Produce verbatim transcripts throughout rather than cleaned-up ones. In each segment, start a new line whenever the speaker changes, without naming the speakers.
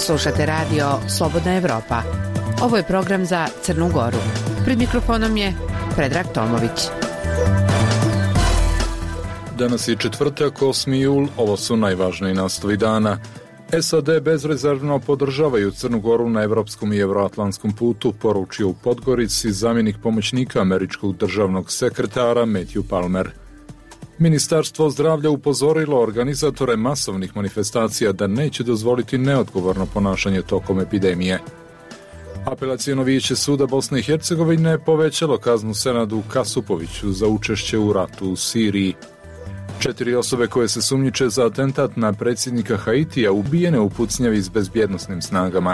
Slušate radio Slobodna Evropa. Ovo je program za Crnu Goru. Pred mikrofonom je Predrag Tomović.
Danas je četvrtak, osmi jul, ovo su najvažniji naslovi dana. S A D bezrezervno podržavaju Crnu Goru na evropskom i evroatlantskom putu, poručio u Podgorici zamjenik pomoćnika američkog državnog sekretara Matthew Palmer. Ministarstvo zdravlja upozorilo organizatore masovnih manifestacija da neće dozvoliti neodgovorno ponašanje tokom epidemije. Apelaciono vijeće suda Bosne i Hercegovine povećalo kaznu Senadu Kasupoviću za učešće u ratu u Siriji. Četiri osobe koje se sumnjiče za atentat na predsjednika Haitija ubijene u pucnjavi s bezbjednosnim snagama.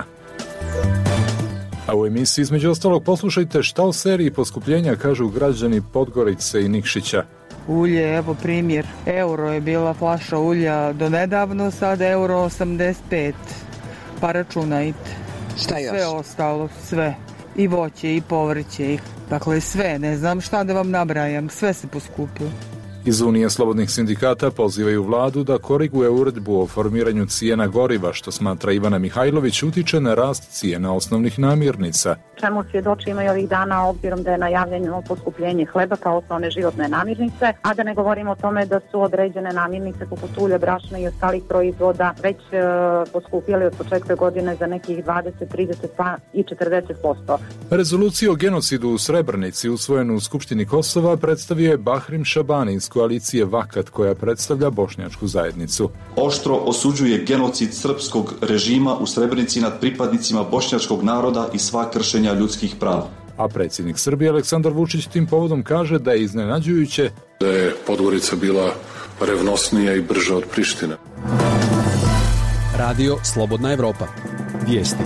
A u emisiji između ostalog poslušajte šta o seriji poskupljenja kažu građani Podgorice i Nikšića.
Ulje, evo primjer, euro je bila flaša ulja do nedavno, sad euro osamdeset pet, pa računajte.
Šta još?
Sve ostalo, sve. I voće, i povrće, i, dakle sve, ne znam šta da vam nabrajam, sve se poskupilo.
Iz Unije slobodnih sindikata pozivaju vladu da koriguje uredbu o formiranju cijena goriva, što smatra Ivana Mihajlović utiče na rast cijena osnovnih namirnica.
Čemu svjedočimo i ovih dana, obzirom da je najavljeno poskupljenje hleba kao osnovne životne namirnice, a da ne govorimo o tome da su određene namirnice poput ulja, brašna i ostalih proizvoda već e, poskupjeli od početka godine za nekih dvadeset, trideset pa i četrdeset posto.
Rezoluciju o genocidu u Srebrenici usvojenu u Skupštini Kosova predstavio je Bahrim Šabani iz koalicije Vakat koja predstavlja bošnjačku zajednicu.
Oštro osuđuje genocid srpskog režima u Srebrenici nad pripadnicima bošnjačkog naroda i sva kršenja ljudskih prava.
A predsjednik Srbije Aleksandar Vučić tim povodom kaže da je iznenađujuće
da je Podgorica bila revnosnija i brža od Prištine.
Radio Slobodna Evropa. Vijesti.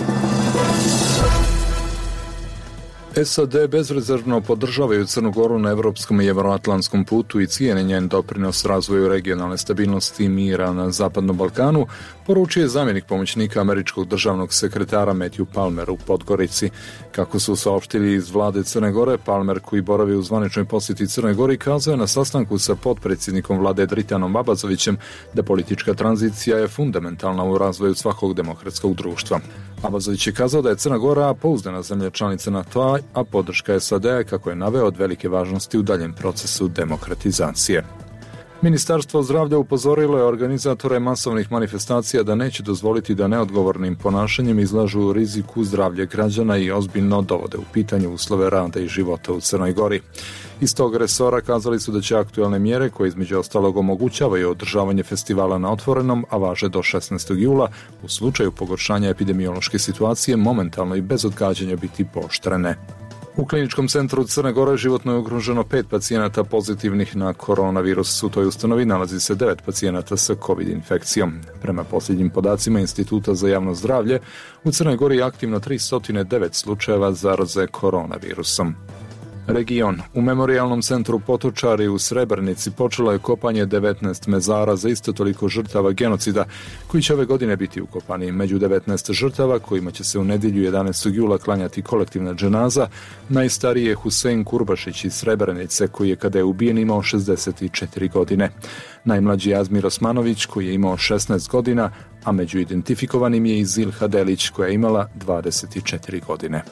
S A D bezrezervno podržavaju Crnu Goru na evropskom i evroatlantskom putu i cijene njen doprinos razvoju regionalne stabilnosti i mira na Zapadnom Balkanu, poručio je zamjenik pomoćnika američkog državnog sekretara Matthew Palmer u Podgorici. Kako su saopštili iz vlade Crne Gore, Palmer, koji boravi u zvaničnoj posjeti Crnoj Gori, kazao je na sastanku sa potpredsjednikom vlade Dritanom Abazovićem da politička tranzicija je fundamentalna u razvoju svakog demokratskog društva. Abazović je kazao da je Crna Gora pouzdana zemlja članica NATO-a, a podrška S A D, kako je naveo, od velike važnosti u daljem procesu demokratizacije. Ministarstvo zdravlja upozorilo je organizatore masovnih manifestacija da neće dozvoliti da neodgovornim ponašanjem izlažu riziku zdravlje građana i ozbiljno dovode u pitanje uslove rada i života u Crnoj Gori. Iz tog resora kazali su da će aktualne mjere, koje između ostalog omogućavaju održavanje festivala na otvorenom, a važe do šesnaestog jula, u slučaju pogoršanja epidemiološke situacije momentalno i bez odgađanja biti pooštrene. U kliničkom centru Crne Gore životno je ugroženo pet pacijenata pozitivnih na koronavirus. U toj ustanovi nalazi se devet pacijenata sa COVID infekcijom. Prema posljednjim podacima Instituta za javno zdravlje, u Crnoj Gori je aktivno tristo devet slučajeva zaraze koronavirusom. Region. U memorijalnom centru Potočari u Srebrenici počelo je kopanje devetnaest mezara za isto toliko žrtava genocida, koji će ove godine biti ukopani. Među devetnaest žrtava, kojima će se u nedjelju jedanaestog jula klanjati kolektivna dženaza, najstariji je Husein Kurbašić iz Srebrenice, koji je kada je ubijen imao šezdeset četiri godine. Najmlađi je Azmir Osmanović, koji je imao šesnaest godina, a među identifikovanim je i Zilha Delić, koja je imala dvadeset četiri godine.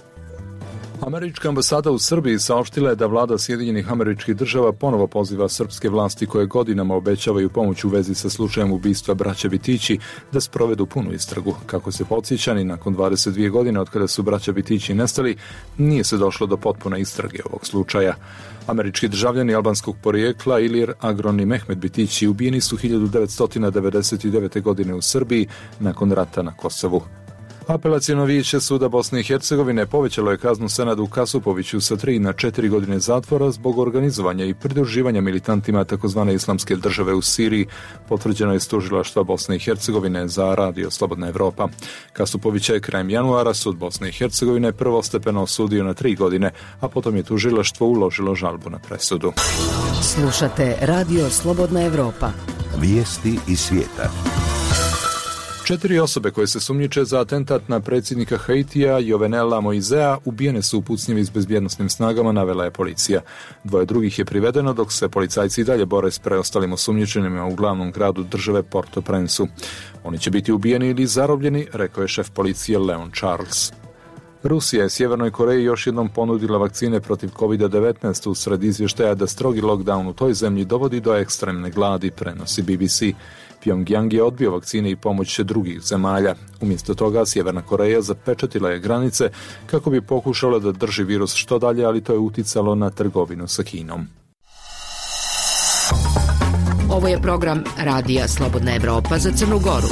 Američka ambasada u Srbiji saopštila je da vlada Sjedinjenih Američkih Država ponovo poziva srpske vlasti koje godinama obećavaju pomoć u vezi sa slučajem ubistva braće Bitići da sprovedu punu istragu. Kako se podsjeća, ni nakon dvadeset dvije godine od kada su braća Bitići nestali, nije se došlo do potpune istrage ovog slučaja. Američki državljani albanskog porijekla Ilir Agron i Mehmet Bitići ubijeni su hiljadu devetsto devedeset devete. godine u Srbiji nakon rata na Kosovu. Apelaciono vijeće suda Bosne i Hercegovine povećalo je kaznu Senadu Kasupoviću sa tri na četiri godine zatvora zbog organizovanja i pridruživanja militantima takozvane islamske države u Siriji, potvrđeno je iz tužilaštva Bosne i Hercegovine za Radio Slobodna Evropa. Kasupovića je krajem januara sud Bosne i Hercegovine prvostepeno osudio na tri godine, a potom je tužilaštvo uložilo žalbu na presudu.
Slušate Radio Slobodna Evropa.
Vijesti iz svijeta.
Četiri osobe koje se sumnjiče za atentat na predsjednika Haitija Jovenela Moisea ubijene su u pucnjevi s bezbjednosnim snagama, navela je policija. Dvoje drugih je privedeno, dok se policajci i dalje bore s preostalim osumnjičenima u glavnom gradu države Port-au-Prince-u. Oni će biti ubijeni ili zarobljeni, rekao je šef policije Leon Charles. Rusija je Sjevernoj Koreji još jednom ponudila vakcine protiv kovid devetnaest usred izvještaja da strogi lockdown u toj zemlji dovodi do ekstremne gladi, prenosi B B C. Pyongyang je odbio vakcine i pomoć drugih zemalja. Umjesto toga Sjeverna Koreja zapečatila je granice kako bi pokušala da drži virus što dalje, ali to je uticalo na trgovinu sa Kinom.
Ovo je program Radija Slobodna Evropa za Crnu Goru.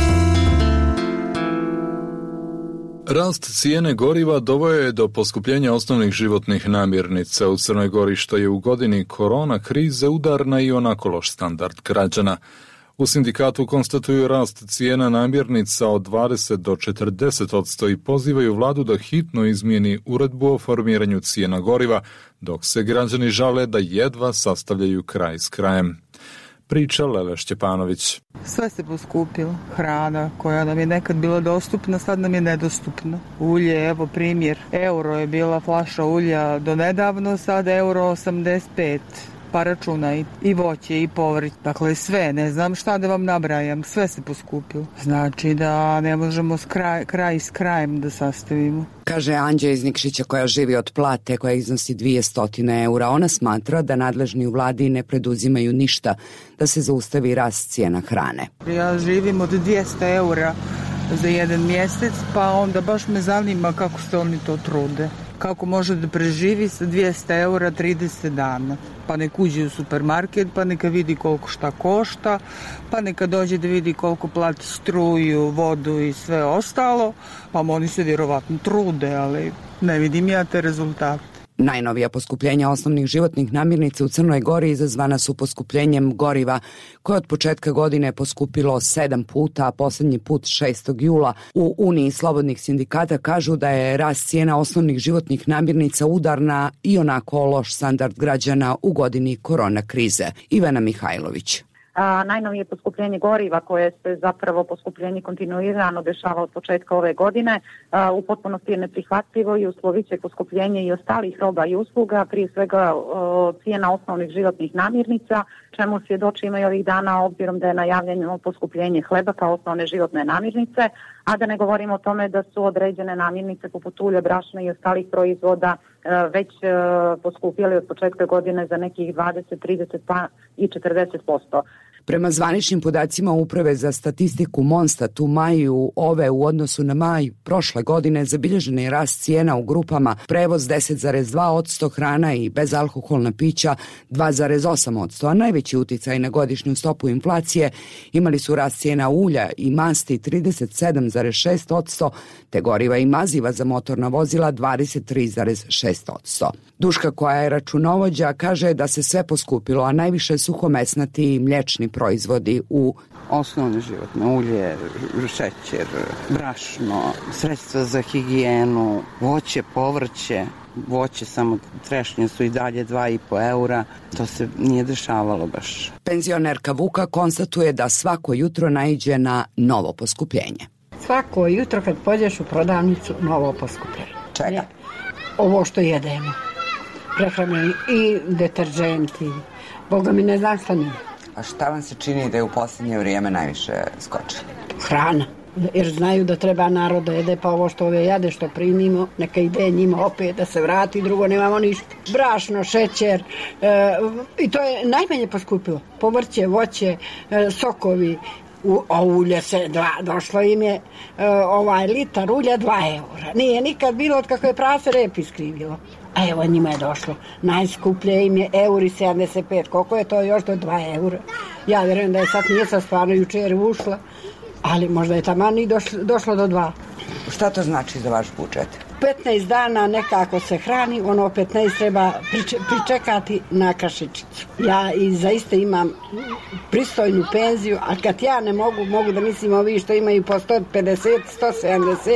Rast cijene goriva doveo je do poskupljenja osnovnih životnih namirnica u Crnoj Gori, što je u godini korona krize udar na i onako loš standard građana. U sindikatu konstatuju rast cijena namirnica od dvadeset do četrdeset posto i pozivaju vladu da hitno izmijeni uredbu o formiranju cijena goriva, dok se građani žale da jedva sastavljaju kraj s krajem. Priča Lele Šćepanović.
Sve se poskupilo. Hrana koja nam je nekad bila dostupna, sad nam je nedostupna. Ulje, evo primjer, euro je bila flaša ulja do nedavno, sad euro osamdeset pet. Pa računaj i voće i povrć. Dakle sve, ne znam šta da vam nabrajam, sve se poskupilo. Znači da ne možemo kraj, kraj s krajem da sastavimo.
Kaže Anđa iz Nikšića koja živi od plate koja iznosi dvjesto eura. Ona smatra da nadležni u vladi ne preduzimaju ništa da se zaustavi rast cijena hrane.
Ja živim od dvjesto eura za jedan mjesec, pa onda baš me zanima kako se oni to trude. Kako može da preživi sa dvjesto eura trideset dana. Pa nek uđe u supermarket, pa neka vidi koliko šta košta, pa neka dođe da vidi koliko plati struju, vodu i sve ostalo, pa oni se vjerovatno trude, ali ne vidim ja te rezultate.
Najnovija poskupljenja osnovnih životnih namirnica u Crnoj Gori izazvana su poskupljenjem goriva, koje od početka godine je poskupilo sedam puta, a posljednji put šestog jula. U Uniji slobodnih sindikata kažu da je rast cijena osnovnih životnih namirnica udar na i onako loš standard građana u godini korona krize. Ivana Mihajlović.
A, najnovije poskupljenje goriva koje se zapravo poskupljenje kontinuirano dešava od početka ove godine a, u potpunosti je neprihvatljivo i usloviće poskupljenje i ostalih roba i usluga, prije svega o, cijena osnovnih životnih namirnica, čemu svjedočimo i ovih dana obzirom da je najavljeno poskupljenje hleba kao osnovne životne namirnice, a da ne govorimo o tome da su određene namirnice poput ulja, brašna i ostalih proizvoda već poskupjeli od početka godine za nekih dvadeset, trideset pa i četrdeset posto.
Prema zvaničnim podacima Uprave za statistiku Monstat u maju ove u odnosu na maj prošle godine zabilježen je rast cijena u grupama prevoz deset zarez dva posto, hrana i bezalkoholna pića dva zarez osam posto, a najveći uticaj na godišnju stopu inflacije imali su rast cijena ulja i masti trideset sedam zarez šest posto, te goriva i maziva za motorna vozila dvadeset tri zarez šest posto. Duška koja je računovođa kaže da se sve poskupilo, a najviše suhomesnati i mliječni proizvodi u
osnovne životne ulje, šećer, brašno, sredstva za higijenu, voće, povrće. Voće samo trešnje su i dalje dva i po eura, to se nije dešavalo baš.
Penzionerka Vuka konstatuje da svako jutro naiđe na novo poskupljenje.
Svako jutro kad pođeš u prodavnicu novo poskupljenje.
Čega?
Ovo što jedemo. Prehrambeni i deterženti. Boga mi ne znam šta nije.
A šta vam se čini da je u posljednje vrijeme najviše skočilo?
Hrana. Jer znaju da treba narod da jede, pa ovo što ove jade što primimo, neka ide njima opet da se vrati, drugo nemamo ništa. Brašno, šećer, e, i to je najmanje poskupilo. Povrće, voće, e, sokovi, u, o ulje se, dva, došlo im je e, ovaj litar ulja dva eura. Nije nikad bilo od kako je prase rep iskrivilo. A evo njima je došlo. Najskuplje im je euri sedamdeset pet. Koliko je to još do dva eura? Ja vjerujem da je sad nije sa stvarno jučer ušla, ali možda je taman i došlo, došlo do dva.
Šta to znači za vaš budžet?
petnaest dana nekako se hrani, ono petnaest treba priče, pričekati na kašičicu. Ja i zaista imam pristojnu penziju, a kad ja ne mogu, mogu da mislim ovi što imaju po sto pedeset, sto sedamdeset.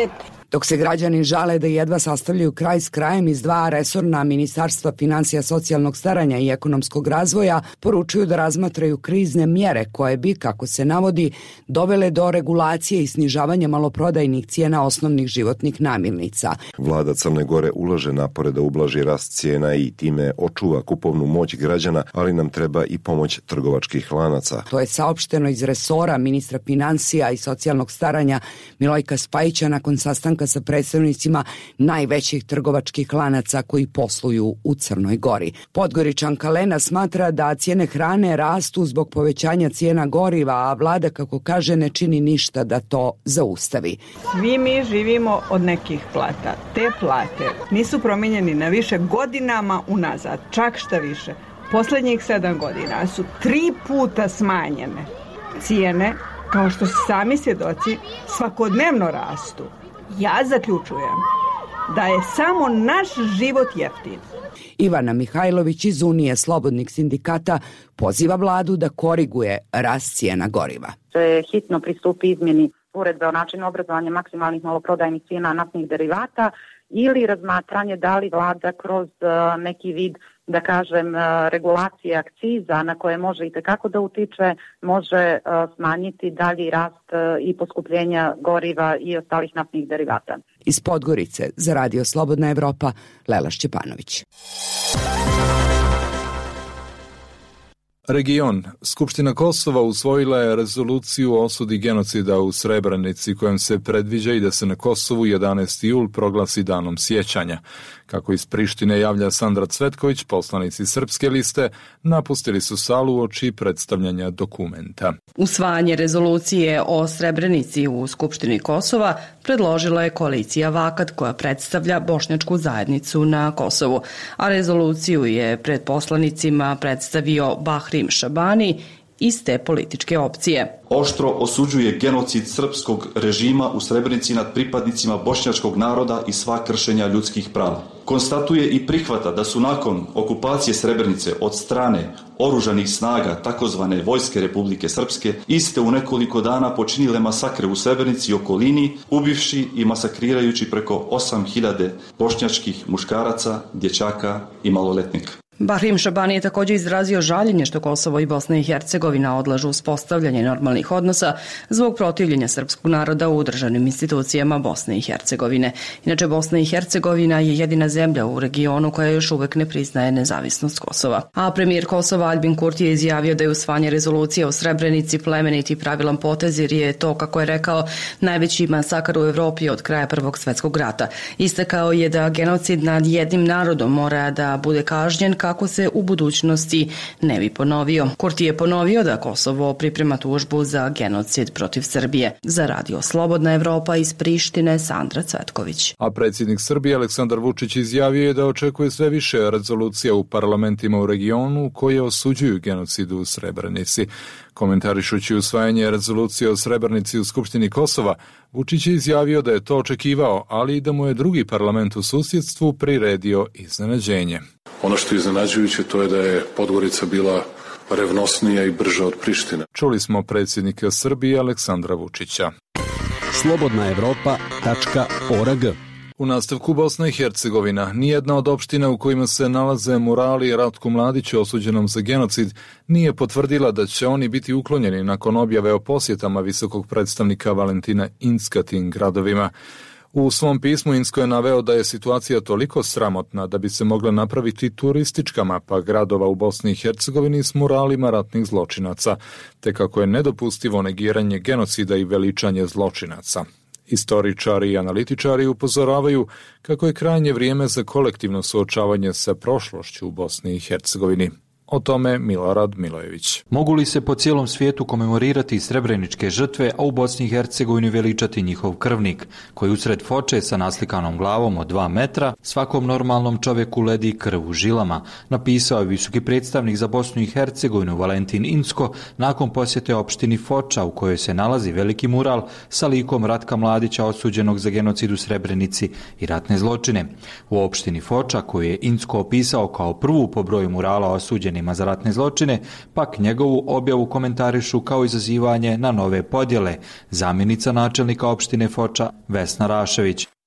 Dok se građani žale da jedva sastavljaju kraj s krajem, iz dva resorna ministarstva financija, socijalnog staranja i ekonomskog razvoja poručuju da razmatraju krizne mjere koje bi, kako se navodi, dovele do regulacije i snižavanja maloprodajnih cijena osnovnih životnih namirnica.
Vlada Crne Gore ulaže napore da ublaži rast cijena i time očuva kupovnu moć građana, ali nam treba i pomoć trgovačkih lanaca.
To je saopšteno iz resora ministra financija i socijalnog staranja Milojka Spajića nakon sastanka sa predstavnicima najvećih trgovačkih lanaca koji posluju u Crnoj Gori. Podgoričanka Lena smatra da cijene hrane rastu zbog povećanja cijena goriva, a vlada, kako kaže, ne čini ništa da to zaustavi.
Svi mi živimo od nekih plata. Te plate nisu promijenjeni na više godinama unazad, čak šta više. Posljednjih sedam godina su tri puta smanjene. Cijene, kao što su sami svjedoci, svakodnevno rastu. Ja zaključujem da je samo naš život jeftin.
Ivana Mihajlović iz Unije slobodnih sindikata poziva vladu da koriguje rast cijena goriva.
Se hitno pristupi izmjeni uredbe o načinu obrazovanja maksimalnih maloprodajnih cijena naftnih derivata ili razmatranje da li vlada kroz uh, neki vid, da kažem, uh, regulacije akciza na koje može i tekako da utiče, može uh, smanjiti dalji rast uh, i poskupljenja goriva i ostalih naftnih derivata.
Iz Podgorice za Radio Slobodna Evropa, Lela Šćepanović.
Region. Skupština Kosova usvojila je rezoluciju o osudi genocida u Srebrenici kojom se predviđa i da se na Kosovu jedanaesti jul proglasi danom sjećanja. Kako iz Prištine javlja Sandra Cvetković, poslanici Srpske liste napustili su salu uoči predstavljanja dokumenta.
Usvajanje rezolucije o Srebrenici u Skupštini Kosova predložila je koalicija Vakat koja predstavlja bošnjačku zajednicu na Kosovu, a rezoluciju je pred poslanicima predstavio Bahrim Šabani iz te političke opcije.
Oštro osuđuje genocid srpskog režima u Srebrenici nad pripadnicima bošnjačkog naroda i sva kršenja ljudskih prava. Konstatuje i prihvata da su nakon okupacije Srebrenice od strane oružanih snaga takozvane Vojske Republike Srpske iste u nekoliko dana počinile masakre u Srebrenici i okolini, ubivši i masakrirajući preko osam hiljada bošnjačkih muškaraca, dječaka i maloletnika.
Bahrim Šabani je također izrazio žaljenje što Kosovo i Bosna i Hercegovina odlažu uspostavljanje normalnih odnosa zbog protivljenja srpskog naroda u državnim institucijama Bosne i Hercegovine. Inače, Bosna i Hercegovina je jedina zemlja u regionu koja još uvek ne priznaje nezavisnost Kosova. A premijer Kosova Albin Kurti je izjavio da je usvajanje rezolucije o Srebrenici plemenit i pravilan potez jer je to, kako je rekao, najveći masakar u Evropi od kraja Prvog svjetskog rata. Istakao je da genocid nad jednim narodom mora da bude kažnjen kako se u budućnosti ne bi ponovio. Kurti je ponovio da Kosovo priprema tužbu za genocid protiv Srbije. Za Radio Slobodna Evropa iz Prištine, Sandra Cvetković.
A predsjednik Srbije Aleksandar Vučić izjavio je da očekuje sve više rezolucija u parlamentima u regionu koje osuđuju genocid u Srebrenici. Komentarišući usvajanje rezolucije o Srebrenici u Skupštini Kosova, Vučić je izjavio da je to očekivao, ali i da mu je drugi parlament u susjedstvu priredio iznenađenje.
Ono što je iznenađujuće to je da je Podgorica bila revnosnija i brža od Prištine.
Čuli smo predsjednika Srbije Aleksandra Vučića.
slobodna evropa tačka org.
U nastavku Bosna i Hercegovina, nijedna od opština u kojima se nalaze murali Ratku Mladiću osuđenom za genocid nije potvrdila da će oni biti uklonjeni nakon objave o posjetama visokog predstavnika Valentina Incka tim gradovima. U svom pismu Incko je naveo da je situacija toliko sramotna da bi se mogla napraviti turistička mapa gradova u Bosni i Hercegovini s muralima ratnih zločinaca, te kako je nedopustivo negiranje genocida i veličanje zločinaca. Istoričari i analitičari upozoravaju kako je krajnje vrijeme za kolektivno suočavanje sa prošlošću u Bosni i Hercegovini. O tome Milorad Milojević.
Mogu li se po cijelom svijetu komemorirati srebreničke žrtve, a u Bosni i Hercegovini veličati njihov krvnik, koji usred foče sa naslikanom glavom od dva metra svakom normalnom čovjeku ledi krv u žilama, napisao je visoki predstavnik za Bosnu i Hercegovinu Valentin Incko nakon posjete opštini Foča u kojoj se nalazi veliki mural sa likom Ratka Mladića osuđenog za genocid u Srebrenici i ratne zločine. U opštini Foča, koju je Incko opisao kao prvu po broju murala osuđenih za ratne zločine, pak njegovu objavu komentarišu kao izazivanje na nove podjele, zamjenica načelnika opštine Foča Vesna Rašević.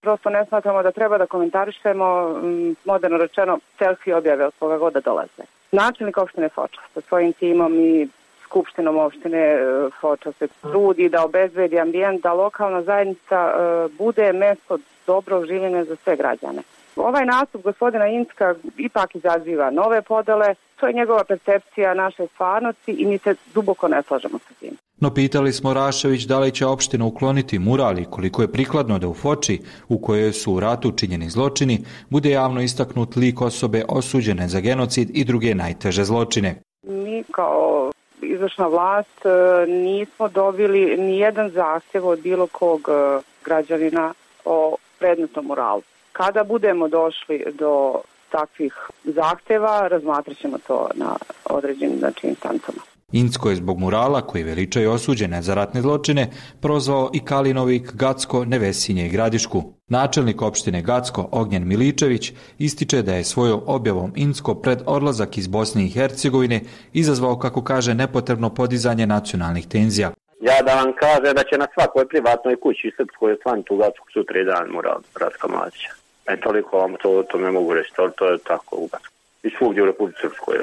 Prosto ne smatramo da treba da komentarišemo, moderno rečeno, selfie objave od koga god da dolaze. Načelnik opštine Foča sa svojim timom i skupštinom opštine Foča se trudi da obezbedi ambijent, da lokalna zajednica bude mesto dobrog življenja za sve građane. Ovaj nastup gospodina Incka ipak izaziva nove podele, to je njegova percepcija naše stvarnosti i mi se duboko ne slažemo sa tim.
No pitali smo Rašević da li će opština ukloniti mural i koliko je prikladno da u Foči, u kojoj su u ratu učinjeni zločini, bude javno istaknut lik osobe osuđene za genocid i druge najteže zločine.
Mi kao izvršna vlast nismo dobili ni jedan zahtjev od bilo kog građanina o predmetnom muralu. Kada budemo došli do takvih zahtjeva, razmatrat ćemo to na određenim znači, instancama.
Incko je zbog murala, koji veličaju osuđene za ratne zločine, prozvao i Kalinovik, Gacko, Nevesinje i Gradišku. Načelnik opštine Gacko, Ognjen Miličević, ističe da je svojom objavom Incko pred odlazak iz Bosne i Hercegovine izazvao, kako kaže, nepotrebno podizanje nacionalnih tenzija.
Ja da vam kaže da će na svakoj privatnoj kući srpskoj osvanti u Gacku sutra i dan mural Ratka Mladića. E, toliko vam to, to ne mogu reći, to, to je tako u Gacku. I svugdje u Republici Srpskoj.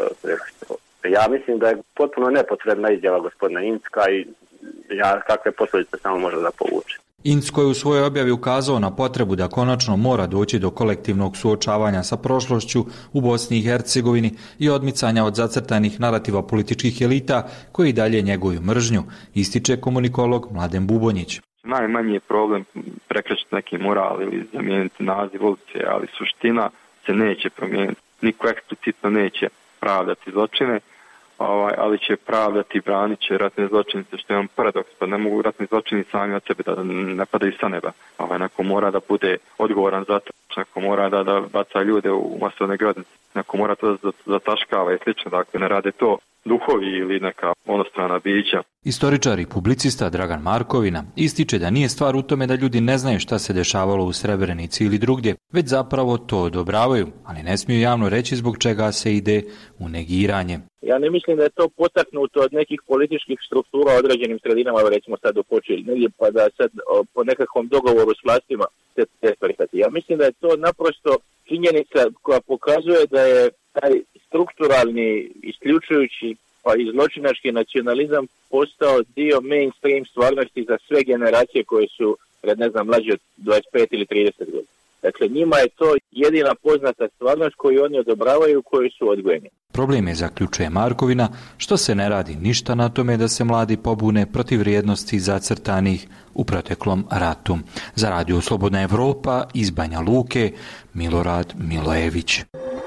Ja mislim da je potpuno nepotrebna izjava gospodina Incka i ja, kakve posljedice samo može da povuče.
Incko je u svojoj objavi ukazao na potrebu da konačno mora doći do kolektivnog suočavanja sa prošlošću u Bosni i Hercegovini i odmicanja od zacrtanih narativa političkih elita koji dalje njeguju mržnju, ističe komunikolog Mladen Bubonjić.
Najmanji je problem prekrečiti neki mural ili zamijeniti naziv ulice, ali suština se neće promijeniti. Niko eksplicitno neće pravdati zločine, ovaj, ali će pravdati i branit će ratne zločinice, što je on paradoks, pa ne mogu ratni zločini sami od sebe da ne padaju sa neba. Ovaj, neko mora da bude odgovoran za to, neko mora da, da baca ljude u masovne groznice, neko mora to da zataškava i slično, dakle ne rade to duhovi ili neka onostrana bića.
Istoričar i publicista Dragan Markovina ističe da nije stvar u tome da ljudi ne znaju šta se dešavalo u Srebrenici ili drugdje, već zapravo to odobravaju, ali ne smiju javno reći zbog čega se ide u negiranje.
Ja ne mislim da je to potaknuto od nekih političkih struktura određenim sredinama, recimo sad u Foči, negdje pa da sad po nekakvom dogovoru s vlastima se te prihvati. Ja mislim da je to naprosto činjenica koja pokazuje da je taj strukturalni, isključujući pa i zločinački nacionalizam postao dio mainstream stvarnosti za sve generacije koje su, ne znam, mlađe od dvadeset pet ili trideset godina. Dakle, njima je to jedina poznata stvarnost koju oni odobravaju, koji su odgojeni.
Problem je, zaključuje Markovina, što se ne radi ništa na tome da se mladi pobune protiv vrijednosti zacrtanih u proteklom ratu. Za Radio Slobodna Evropa iz Banja Luke, Milorad Milojević.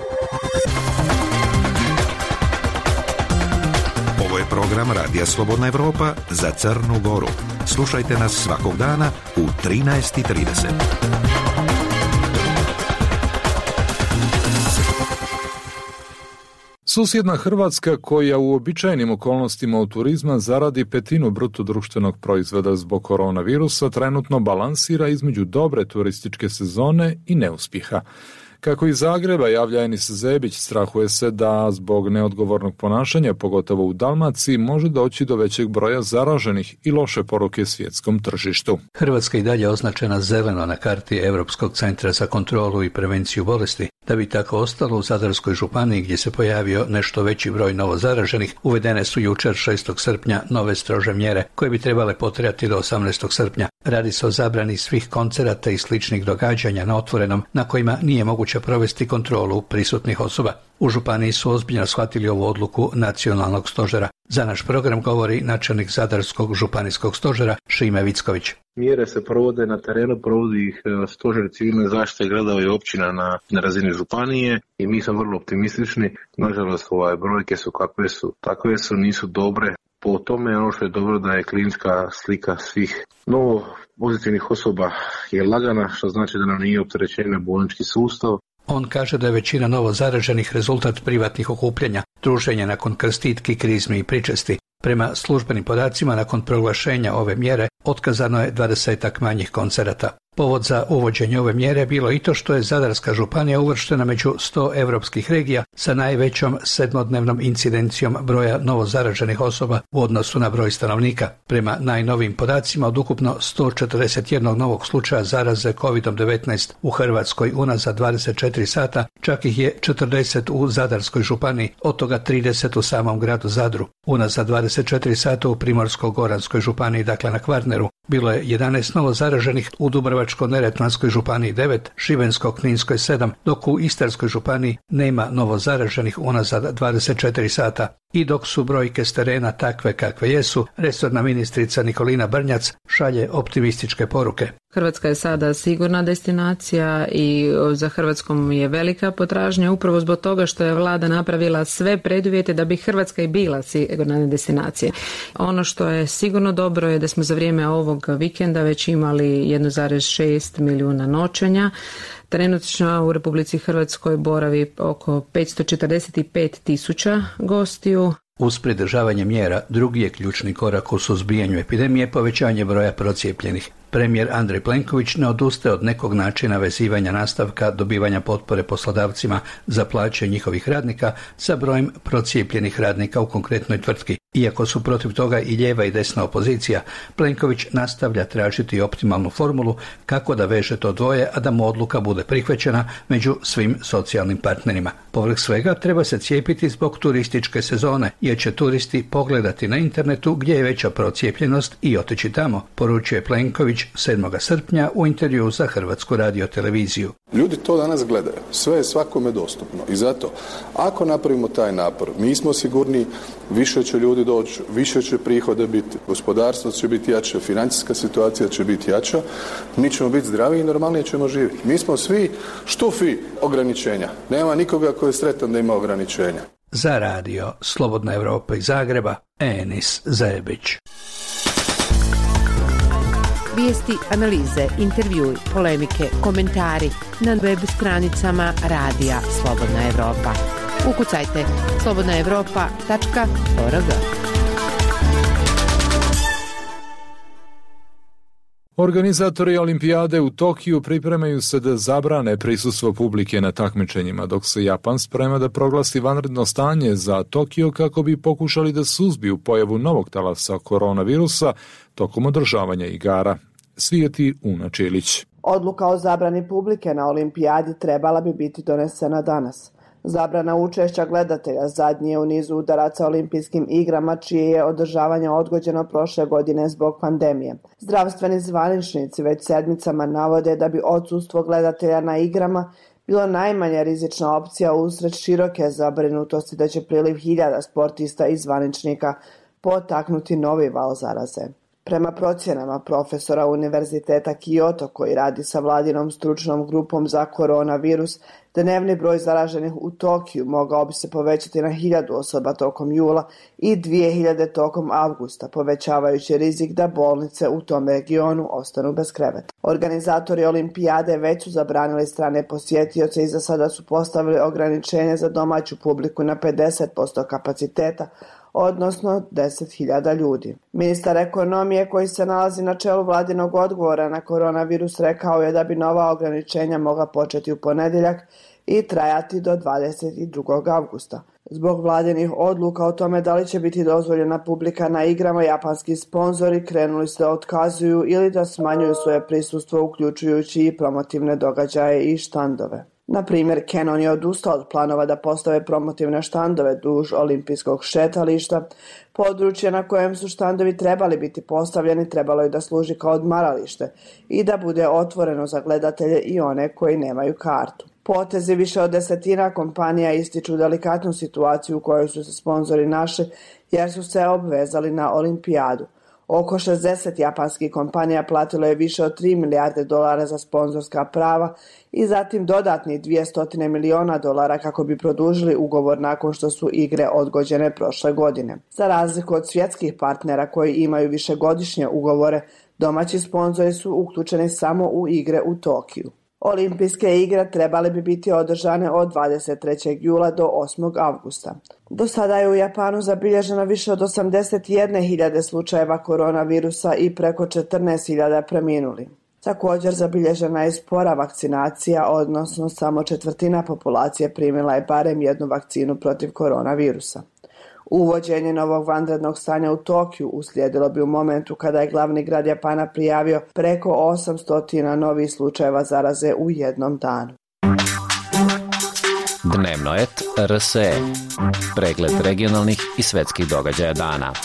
Ovo je program Radija Slobodna Evropa za Crnu Goru. Slušajte nas svakog dana u trinaest i trideset.
Susjedna Hrvatska, koja u uobičajenim okolnostima u turizma zaradi petinu bruto društvenog proizvoda zbog koronavirusa, trenutno balansira između dobre turističke sezone i neuspjeha. Kako iz Zagreba javlja Enis Zebić, strahuje se da zbog neodgovornog ponašanja, pogotovo u Dalmaciji, može doći do većeg broja zaraženih i loše poruke svjetskom tržištu.
Hrvatska i dalje označena zeleno na karti Europskog centra za kontrolu i prevenciju bolesti. Da bi tako ostalo, u Zadarskoj županiji, gdje se pojavio nešto veći broj novozaraženih, uvedene su jučer šestog srpnja nove strože mjere koje bi trebale potrajati do osamnaestog srpnja. Radi se o zabrani svih koncerata i sličnih događanja na otvorenom na kojima nije moguće provesti kontrolu prisutnih osoba. U županiji su ozbiljno shvatili ovu odluku nacionalnog stožera. Za naš program govori načelnik Zadarskog županijskog stožera Šime Vicković.
Mjere se provode na terenu, provodi ih stožer civilne zaštite gradova i općina na, na razini županije i mi smo vrlo optimistični. Nažalost, ovaj, brojke su kakve su, takve su, nisu dobre. Po tome ono što je dobro da je klinička slika svih novo pozitivnih osoba je lagana, što znači da nam nije opterećen bolnički sustav.
On kaže da je većina novo zaraženih rezultat privatnih okupljanja, druženja nakon krstitki, krizmi i pričesti. Prema službenim podacima, nakon proglašenja ove mjere, otkazano je dvadesetak manjih koncerata. Povod za uvođenje ove mjere bilo i to što je Zadarska županija uvrštena među sto europskih regija sa najvećom sedmodnevnom incidencijom broja novozaraženih osoba u odnosu na broj stanovnika. Prema najnovijim podacima, od ukupno sto četrdeset jedan novog slučaja zaraze kovid devetnaest u Hrvatskoj unazad dvadeset četiri sata, čak ih je četrdeset u Zadarskoj županiji, od toga trideset u samom gradu Zadru. Unazad dvadeset četiri sata u Primorsko-goranskoj županiji, dakle na Kvarneru, bilo je jedanaest novozaraženih, u Dubrovačko-neretvanskoj županiji devet, Šibensko-kninskoj sedam, dok u Istarskoj županiji nema novozaraženih unazad dvadeset četiri sata. I dok su brojke s terena takve kakve jesu, resorna ministrica Nikolina Brnjac šalje optimističke poruke.
Hrvatska je sada sigurna destinacija i za Hrvatskom je velika potražnja upravo zbog toga što je vlada napravila sve preduvjete da bi Hrvatska i bila sigurna destinacija. Ono što je sigurno dobro je da smo za vrijeme ovog vikenda već imali jedan zarez šest milijuna noćenja. Trenutno u Republici Hrvatskoj boravi oko petsto četrdeset pet tisuća gostiju.
Uz pridržavanje mjera, drugi je ključni korak u suzbijanju epidemije povećanje broja procijepljenih. Premijer Andrej Plenković ne odustaje od nekog načina vezivanja nastavka dobivanja potpore poslodavcima za plaće njihovih radnika sa brojem procijepljenih radnika u konkretnoj tvrtki. Iako su protiv toga i lijeva i desna opozicija, Plenković nastavlja tražiti optimalnu formulu kako da veže to dvoje, a da mu odluka bude prihvaćena među svim socijalnim partnerima. Povrh svega treba se cijepiti zbog turističke sezone, jer će turisti pogledati na internetu gdje je veća procijepljenost i otići tamo, poručuje Plenković sedmog srpnja u intervjuu za Hrvatsku radioteleviziju.
Ljudi to danas gledaju, sve je svakome dostupno i zato ako napravimo taj napor, mi smo sigurni, više će ljudi doći, više će prihoda biti, gospodarstvo će biti jače, financijska situacija će biti jača, mi ćemo biti zdravi i normalnije ćemo živjeti. Mi smo svi štufi ograničenja, nema nikoga koji je sretan da ima ograničenja.
Za radio Slobodna Evropa iz Zagreba, Enis Zebić.
Vijesti, analize, intervjui, polemike, komentari na web stranicama Radija Slobodna Evropa. Ukucajte slobodna evropa tačka org.
Organizatori olimpijade u Tokiju pripremaju se da zabrane prisustvo publike na takmičenjima, dok se Japan sprema da proglasi vanredno stanje za Tokio kako bi pokušali da suzbiju pojavu novog talasa koronavirusa tokom održavanja igara. Svijeti Una Čilić.
Odluka o zabrani publike na olimpijadi trebala bi biti donesena danas. Zabrana učešća gledatelja zadnji je u nizu udaraca olimpijskim igrama čije je održavanje odgođeno prošle godine zbog pandemije. Zdravstveni zvaničnici već sedmicama navode da bi odsustvo gledatelja na igrama bilo najmanja rizična opcija usred široke zabrinutosti da će priliv hiljada sportista i zvaničnika potaknuti novi val zaraze. Prema procjenama profesora Univerziteta Kyoto koji radi sa vladinom stručnom grupom za koronavirus, dnevni broj zaraženih u Tokiju mogao bi se povećati na hiljadu osoba tokom jula i dvije hiljade tokom avgusta, povećavajući rizik da bolnice u tom regionu ostanu bez kreveta. Organizatori olimpijade već su zabranili strane posjetioce i za sada su postavili ograničenje za domaću publiku na pedeset posto kapaciteta, odnosno deset hiljada ljudi. Ministar ekonomije koji se nalazi na čelu vladinog odgovora na koronavirus rekao je da bi nova ograničenja mogla početi u ponedjeljak i trajati do dvadeset drugog avgusta. Zbog vladinih odluka o tome da li će biti dozvoljena publika na igrama, japanski sponzori krenuli se da otkazuju ili da smanjuju svoje prisustvo uključujući i promotivne događaje i štandove. Na primjer, Canon je odustao od planova da postave promotivne štandove duž olimpijskog šetališta. Područje na kojem su štandovi trebali biti postavljeni trebalo je da služi kao odmaralište i da bude otvoreno za gledatelje i one koji nemaju kartu. Potezi više od desetina kompanija ističu delikatnu situaciju u kojoj su se sponzori našli jer su se obvezali na olimpijadu. Oko šezdeset japanskih kompanija platilo je više od tri milijarde dolara za sponzorska prava i zatim dodatnih dvjesto miliona dolara kako bi produžili ugovor nakon što su igre odgođene prošle godine. Za razliku od svjetskih partnera koji imaju višegodišnje ugovore, domaći sponzori su uključeni samo u igre u Tokiju. Olimpijske igre trebale bi biti održane od dvadeset trećeg jula do osmog avgusta. Do sada je u Japanu zabilježeno više od osamdeset jedne hiljade slučajeva koronavirusa i preko četrnaest hiljada preminuli. Također zabilježena je spora vakcinacija, odnosno samo četvrtina populacije primila je barem jednu vakcinu protiv koronavirusa. Uvođenje novog vanrednog stanja u Tokiju uslijedilo bi u momentu kada je glavni grad Japana prijavio preko osamsto novih slučajeva zaraze u jednom danu.
Dnevno et R S E. Pregled regionalnih i svetskih događaja dana.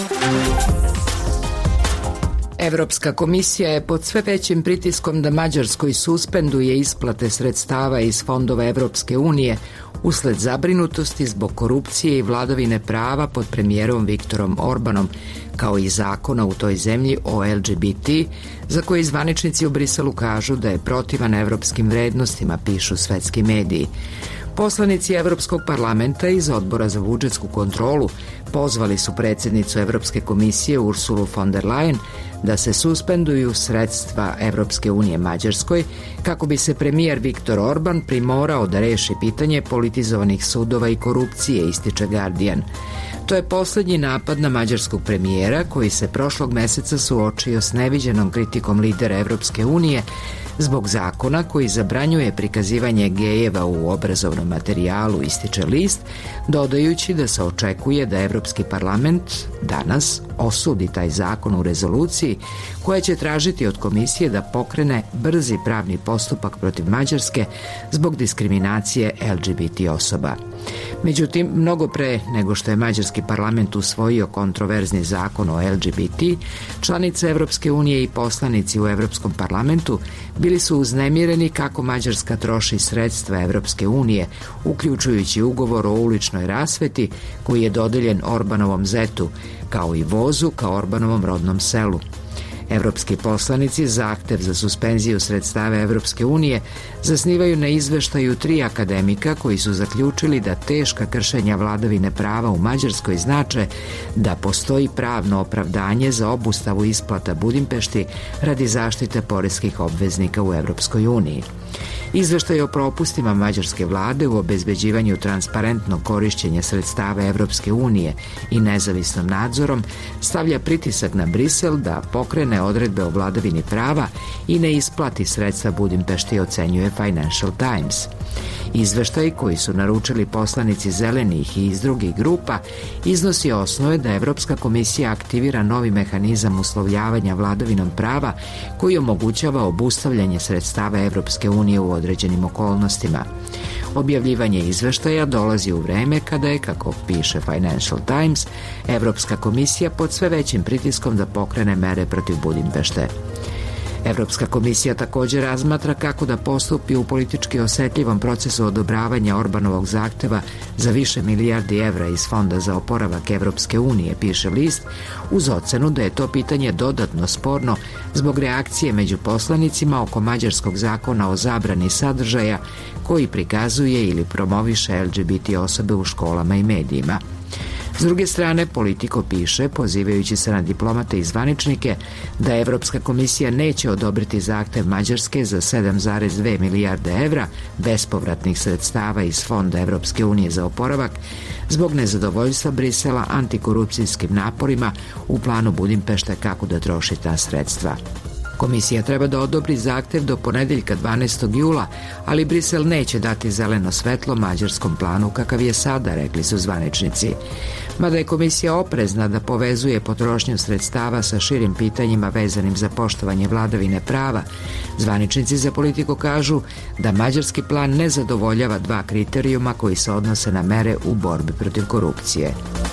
Evropska komisija je pod sve većim pritiskom da Mađarskoj suspenduje isplate sredstava iz fondova Evropske unije usled zabrinutosti zbog korupcije i vladavine prava pod premijerom Viktorom Orbanom, kao i zakona u toj zemlji o L G B T, za koje zvaničnici u Briselu kažu da je protivan evropskim vrednostima, pišu svetski mediji. Poslanici Evropskog parlamenta iz Odbora za budžetsku kontrolu pozvali su predsjednicu Evropske komisije Ursulu von der Leyen da se suspenduju sredstva Evropske unije Mađarskoj kako bi se premijer Viktor Orban primorao da reši pitanje politizovanih sudova i korupcije, ističe Guardian. To je posljednji napad na mađarskog premijera koji se prošlog meseca suočio s neviđenom kritikom lidera Evropske unije zbog zakona koji zabranjuje prikazivanje gejeva u obrazovnom materijalu, ističe list, dodajući da se očekuje da Evropski parlament danas osudi taj zakon u rezoluciji koja će tražiti od komisije da pokrene brzi pravni postupak protiv Mađarske zbog diskriminacije L G B T osoba. Međutim, mnogo pre nego što je mađarski parlament usvojio kontroverzni zakon o L G B T, članice Evropske unije i poslanici u Evropskom parlamentu bili su uznemireni kako Mađarska troši sredstva Evropske unije, uključujući ugovor o uličnoj rasveti koji je dodeljen Orbanovom zetu, kao i vozu ka Orbanovom rodnom selu. Evropski poslanici zahtev za suspenziju sredstava Evropske unije zasnivaju na izveštaju tri akademika koji su zaključili da teška kršenja vladavine prava u Mađarskoj znače da postoji pravno opravdanje za obustavu isplata Budimpešti radi zaštite poreskih obveznika u Evropskoj uniji. Izveštaj o propustima mađarske vlade u obezbeđivanju transparentnog korišćenja sredstava Evropske unije i nezavisnom nadzorom stavlja pritisak na Brisel da pokrene odredbe o vladavini prava i ne isplati sredstva Budimpešti, ocenjuje Financial Times. Izveštaj koji su naručili poslanici zelenih i iz drugih grupa iznosi osnove da Evropska komisija aktivira novi mehanizam uslovljavanja vladavinom prava koji omogućava obustavljanje sredstava Evropske unije u određenim okolnostima. Objavljivanje izveštaja dolazi u vreme kada je, kako piše Financial Times, Evropska komisija pod sve većim pritiskom da pokrene mere protiv Budimpešte. Evropska komisija također razmatra kako da postupi u politički osetljivom procesu odobravanja Orbanovog zahteva za više milijardi evra iz Fonda za oporavak Evropske unije, piše list, uz ocenu da je to pitanje dodatno sporno zbog reakcije među poslanicima oko mađarskog zakona o zabrani sadržaja koji prikazuje ili promoviše L G B T osobe u školama i medijima. S druge strane, Politico piše, pozivajući se na diplomate i zvaničnike, da Evropska komisija neće odobriti zahtev Mađarske za sedam zarez dve milijarde evra bespovratnih sredstava iz Fonda Evropske unije za oporavak zbog nezadovoljstva Brisela antikorupcijskim naporima u planu Budimpešte kako da troši ta sredstva. Komisija treba da odobri zahtev do ponedeljka dvanaestog jula, ali Brisel neće dati zeleno svetlo mađarskom planu kakav je sada, rekli su zvaničnici. Mada je komisija oprezna da povezuje potrošnju sredstava sa širim pitanjima vezanim za poštovanje vladavine prava, zvaničnici za Politiku kažu da mađarski plan ne zadovoljava dva kriterijuma koji se odnose na mere u borbi protiv korupcije.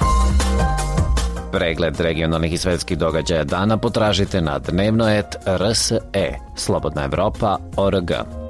Pregled regionalnih i svetskih događaja dana potražite na dnevno et R S E, Slobodna Evropa, O R G.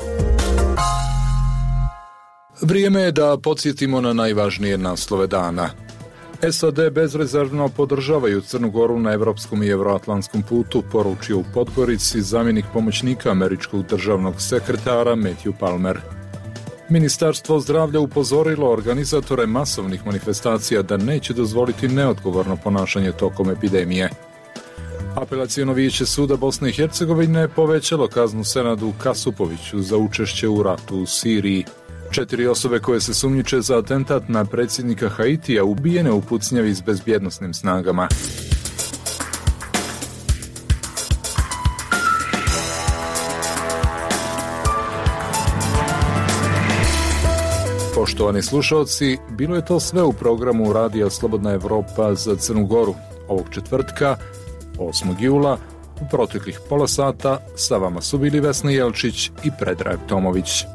Vrijeme je da podsjetimo na najvažnije naslove dana. S A D bezrezervno podržavaju Crnu Goru na evropskom i evroatlantskom putu, poručio u Podgorici zamjenik pomoćnika američkog državnog sekretara Matthew Palmer. Ministarstvo zdravlja upozorilo organizatore masovnih manifestacija da neće dozvoliti neodgovorno ponašanje tokom epidemije. Apelaciono vijeće suda Bosne i Hercegovine povećalo kaznu Senadu Kasupoviću za učešće u ratu u Siriji. Četiri osobe koje se sumnjiče za atentat na predsjednika Haitija ubijene u pucnjavi s bezbjednosnim snagama. Poštovani slušalci, bilo je to sve u programu Radija Slobodna Evropa za Crnu Goru. Ovog četvrtka, osmog jula, u proteklih pola sata sa vama su bili Vesna Jelčić i Predrag Tomović.